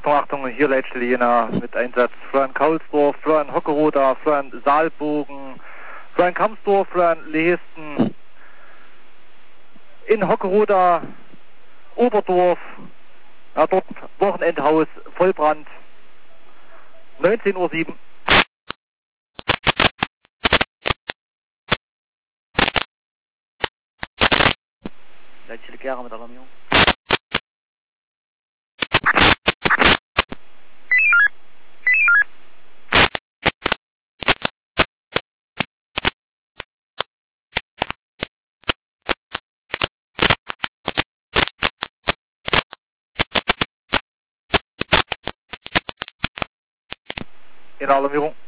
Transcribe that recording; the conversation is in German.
Achtung, hier Leitstelle Jena mit Einsatz Florian Kaulsdorf, Florian Hockeroda, Florian Saalbogen, Florian Kamsdorf, Florian Lehesten, in Hockeroda, Oberdorf, ja, dort Wochenendhaus, Vollbrand, 19:07 Uhr. Leitstelle Gera mit Alarmierung. In Alarmierung.